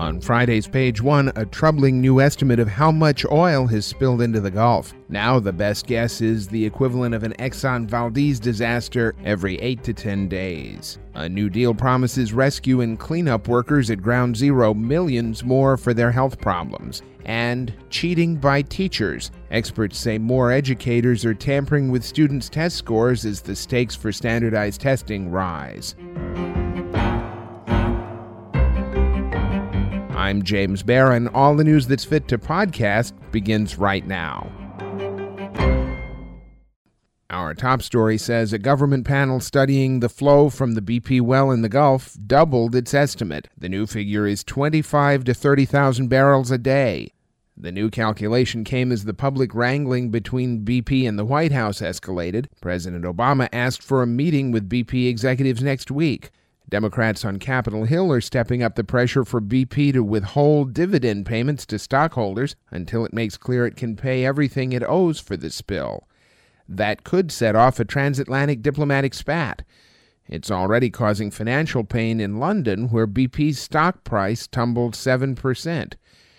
On Friday's Page One, a troubling new estimate of how much oil has spilled into the Gulf. Now the best guess is the equivalent of an Exxon Valdez disaster every 8 to 10 days. A new deal promises rescue and cleanup workers at Ground Zero millions more for their health problems. And cheating by teachers. Experts say more educators are tampering with students' test scores as the stakes for standardized testing rise. I'm James Barron. All the news that's fit to podcast begins right now. Our top story says a government panel studying the flow from the BP well in the Gulf doubled its estimate. The new figure is 25 to 30,000 barrels a day. The new calculation came as the public wrangling between BP and the White House escalated. President Obama asked for a meeting with BP executives next week. Democrats on Capitol Hill are stepping up the pressure for BP to withhold dividend payments to stockholders until it makes clear it can pay everything it owes for the spill. That could set off a transatlantic diplomatic spat. It's already causing financial pain in London, where BP's stock price tumbled 7%.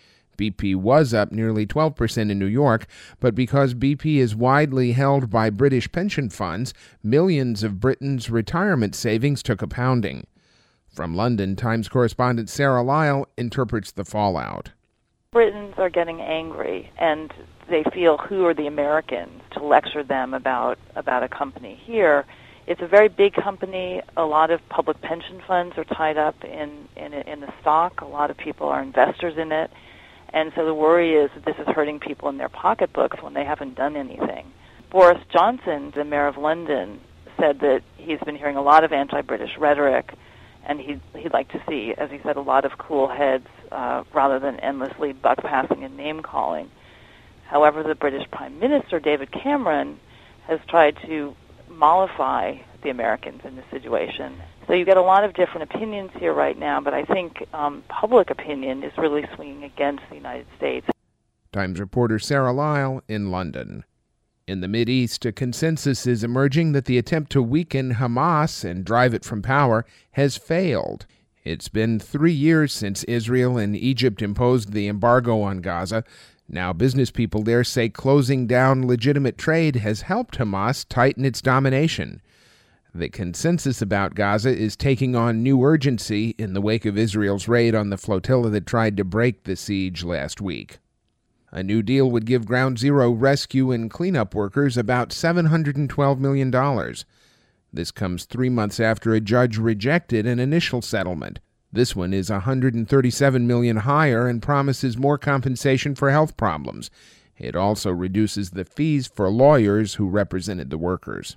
BP was up nearly 12% in New York, but because BP is widely held by British pension funds, millions of Britain's retirement savings took a pounding. From London, Times correspondent Sarah Lyle interprets the fallout. Britons are getting angry, and they feel, who are the Americans to lecture them about a company here? It's a very big company. A lot of public pension funds are tied up in the stock. A lot of people are investors in it. And so the worry is that this is hurting people in their pocketbooks when they haven't done anything. Boris Johnson, the mayor of London, said that he's been hearing a lot of anti-British rhetoric, and he'd like to see, as he said, a lot of cool heads rather than endlessly buck-passing and name-calling. However, the British Prime Minister, David Cameron, has tried to mollify the Americans in this situation. So you get a lot of different opinions here right now, but I think public opinion is really swinging against the United States. Times reporter Sarah Lyle in London. In the Mideast, a consensus is emerging that the attempt to weaken Hamas and drive it from power has failed. It's been 3 years since Israel and Egypt imposed the embargo on Gaza. Now business people there say closing down legitimate trade has helped Hamas tighten its domination. The consensus about Gaza is taking on new urgency in the wake of Israel's raid on the flotilla that tried to break the siege last week. A new deal would give Ground Zero rescue and cleanup workers about $712 million. This comes 3 months after a judge rejected an initial settlement. This one is $137 million higher and promises more compensation for health problems. It also reduces the fees for lawyers who represented the workers.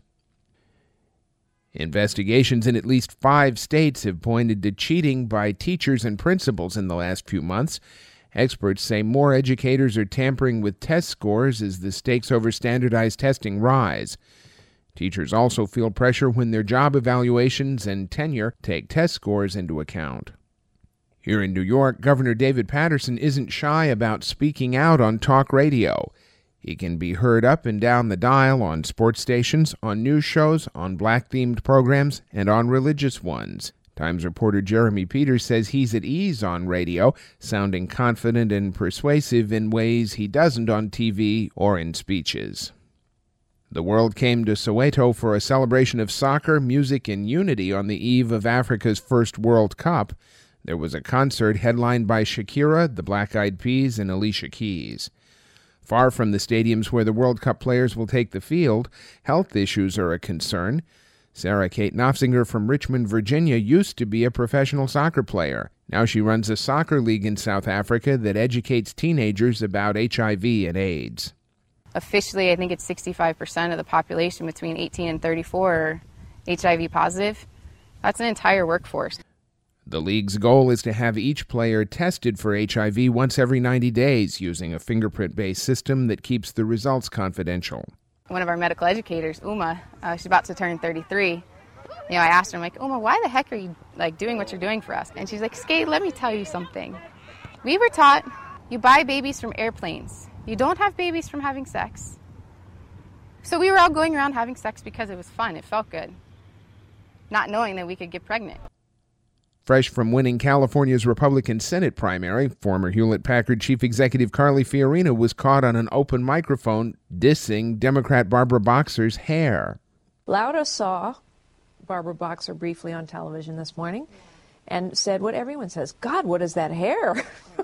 Investigations in at least 5 states have pointed to cheating by teachers and principals in the last few months. Experts say more educators are tampering with test scores as the stakes over standardized testing rise. Teachers also feel pressure when their job evaluations and tenure take test scores into account. Here in New York, Governor David Paterson isn't shy about speaking out on talk radio. He can be heard up and down the dial on sports stations, on news shows, on black-themed programs, and on religious ones. Times reporter Jeremy Peters says he's at ease on radio, sounding confident and persuasive in ways he doesn't on TV or in speeches. The world came to Soweto for a celebration of soccer, music, and unity on the eve of Africa's first World Cup. There was a concert headlined by Shakira, the Black Eyed Peas, and Alicia Keys. Far from the stadiums where the World Cup players will take the field, health issues are a concern. Sarah Kate Nofzinger from Richmond, Virginia, used to be a professional soccer player. Now she runs a soccer league in South Africa that educates teenagers about HIV and AIDS. Officially, I think it's 65% of the population between 18 and 34 are HIV positive. That's an entire workforce. The league's goal is to have each player tested for HIV once every 90 days using a fingerprint-based system that keeps the results confidential. One of our medical educators, Uma, she's about to turn 33. I asked her, I'm like, Uma, why the heck are you doing what you're doing for us? And she's like, Skate, let me tell you something. We were taught you buy babies from airplanes. You don't have babies from having sex. So we were all going around having sex because it was fun. It felt good. Not knowing that we could get pregnant. Fresh from winning California's Republican Senate primary, former Hewlett-Packard chief executive Carly Fiorina was caught on an open microphone dissing Democrat Barbara Boxer's hair. Lauda saw Barbara Boxer briefly on television this morning and said what everyone says, God, what is that hair?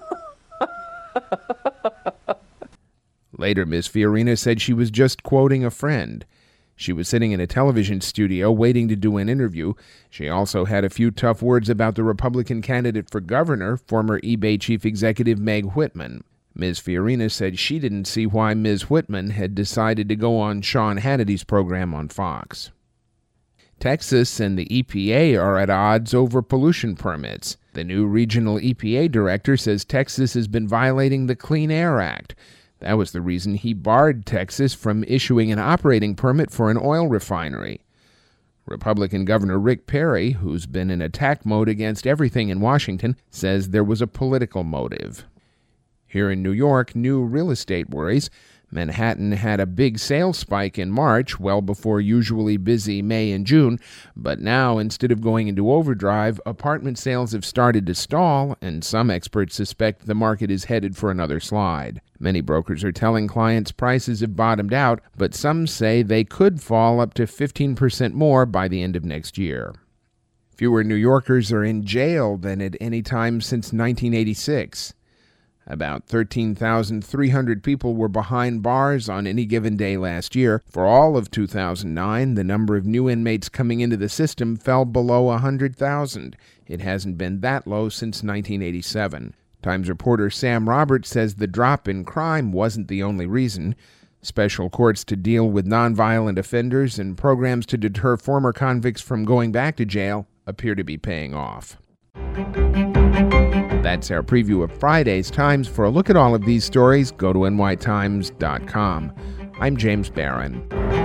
Later, Ms. Fiorina said she was just quoting a friend. She was sitting in a television studio waiting to do an interview. She also had a few tough words about the Republican candidate for governor, former eBay chief executive Meg Whitman. Ms. Fiorina said she didn't see why Ms. Whitman had decided to go on Sean Hannity's program on Fox. Texas and the EPA are at odds over pollution permits. The new regional EPA director says Texas has been violating the Clean Air Act. That was the reason he barred Texas from issuing an operating permit for an oil refinery. Republican Governor Rick Perry, who's been in attack mode against everything in Washington, says there was a political motive. Here in New York, new real estate worries. Manhattan had a big sales spike in March, well before usually busy May and June, but now, instead of going into overdrive, apartment sales have started to stall, and some experts suspect the market is headed for another slide. Many brokers are telling clients prices have bottomed out, but some say they could fall up to 15% more by the end of next year. Fewer New Yorkers are in jail than at any time since 1986. About 13,300 people were behind bars on any given day last year. For all of 2009, the number of new inmates coming into the system fell below 100,000. It hasn't been that low since 1987. Times reporter Sam Roberts says the drop in crime wasn't the only reason. Special courts to deal with nonviolent offenders and programs to deter former convicts from going back to jail appear to be paying off. That's our preview of Friday's Times. For a look at all of these stories, go to nytimes.com. I'm James Barron.